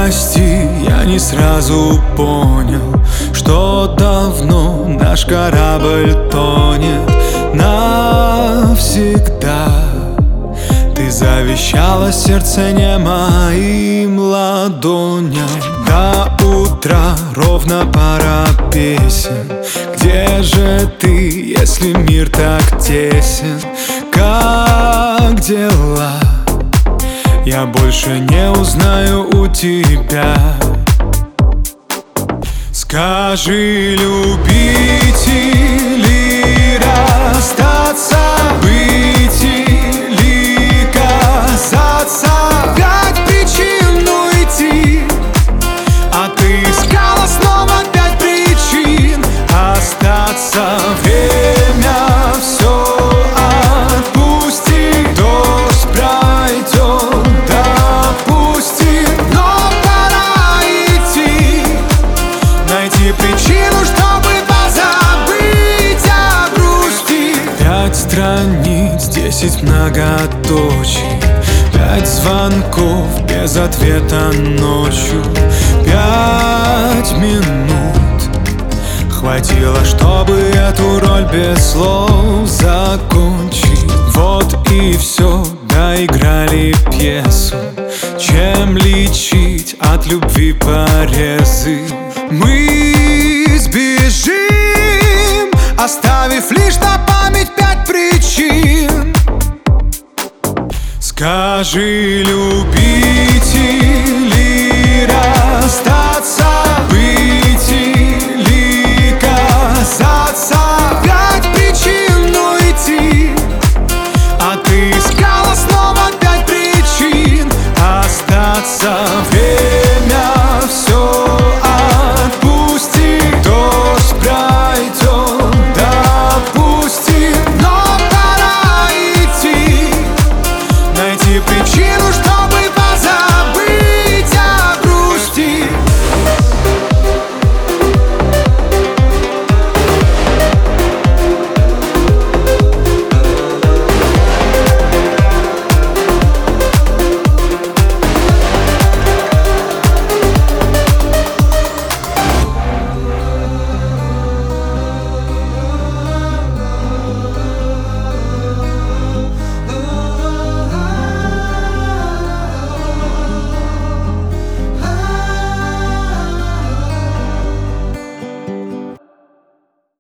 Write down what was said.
Прости, я не сразу понял, что давно наш корабль тонет навсегда. Ты завещала сердце не моим ладоням. До утра ровно пара песен. Где же ты, если мир так тесен? Как дела? Я больше не узнаю у тебя. Скажи, любить или расстаться, быть или казаться. 5 причин уйти, а ты искала снова 5 причин остаться. Время все отпусти, дождь пройдет, допустим, но пора идти, найти причину, чтобы позабыть о грусти. 5 страниц, 10 многоточий, 5 звонков без ответа ночью. 5 минут хватило, чтобы эту роль без слов закончить. Вот и все, доиграли пьесу. Чем лечить от любви порезы? Мы сбежим, оставив лишь на память 5 причин. Скажи, любить или расстаться, быть или казаться. 5 причин уйти, а ты искала снова 5 причин остаться. Время все отпусти, дождь пройдет, допустим, но пора идти, найти причину,